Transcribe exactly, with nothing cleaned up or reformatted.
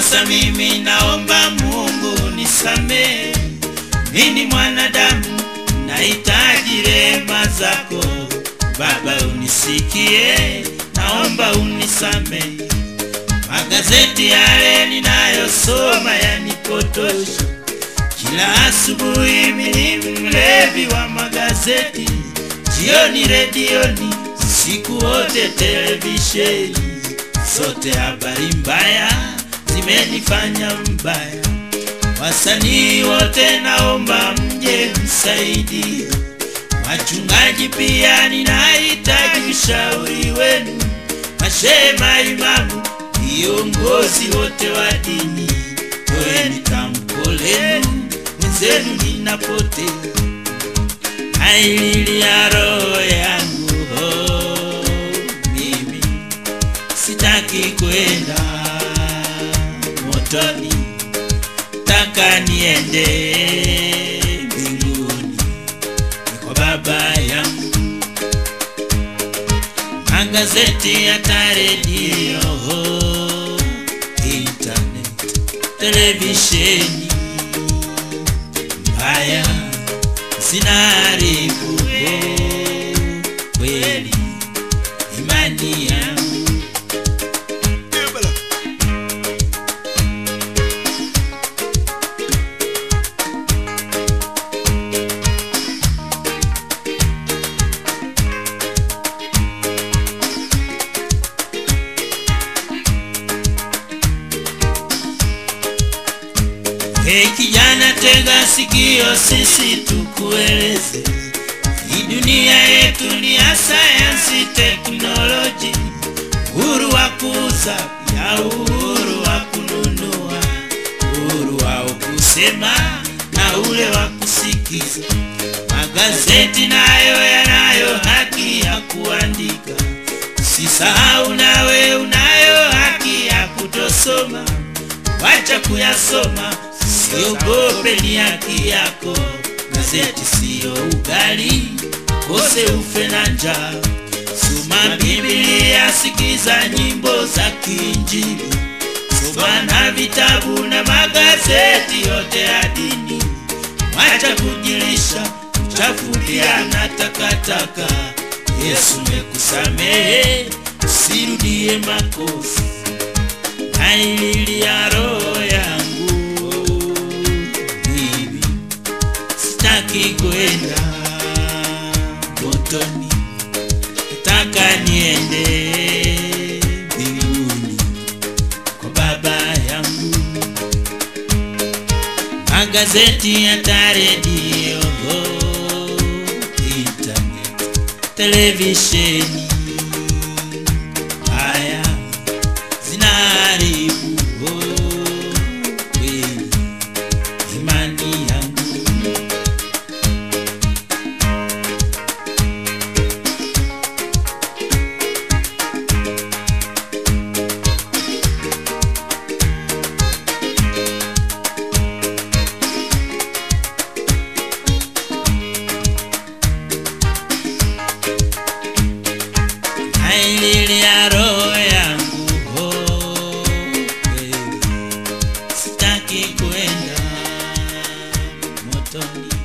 Sasa mimi naomba Mungu nisamehe, mimi mwanadamu nahitaji rehema zako. Baba unisikie, naomba unisamehe. Magazeti yale ninayosoma yanipotosha. Kila asubuhi mimi mlevi wa magazeti, jioni redioni, siku wote televisheni. Zote habari mbaya zimenifanya mbaya. Wasanii wote naomba mje msaidie. Wachungaji pia ninahitaji ushauri wenu. Mashehe, maimamu, viongozi wote wa dini, toeni tamko lenu, mwenzenu ninapotea. Naililia roho yangu, oh, mimi sitaki kwenda motoni, taka niende mbinguni kwa Baba yangu. Magazeti hata redio, internet, televisheni mbaya zinaharibu kweli imani yangu. Hey kijana, tega sikio, sisi tukueleze. Hii dunia yetu ni ya sayansi, teknoloji, uhuru wa kuuza, ya uhuru wa kununua, uhuru wa kusema na ule wa kusikiza. Magazeti nayo yanayo haki ya kuandika. Usisahau nawe unayo haki ya kutosoma. Wacha kuyasoma, siogope, ni haki yako. Gazeti sio ugali, kose ufe na njaa. Soma Biblia, sikiza nyimbo za kiinjili. Soma na vitabu na magazeti yote ya dini. Wacha kujilisha uchafu pia na takataka. Yesu mekusamehe, usirudie makosa. Naililia roho yangu, bibi sitaki kwenda motoni, nataka niende mbinguni kwa Baba yangu. Magazeti hata redio, internet, televisheni haya zinaharibu kweli imani yangu. Naililia roho yangu, oh, baby, sitaki kwenda motoni.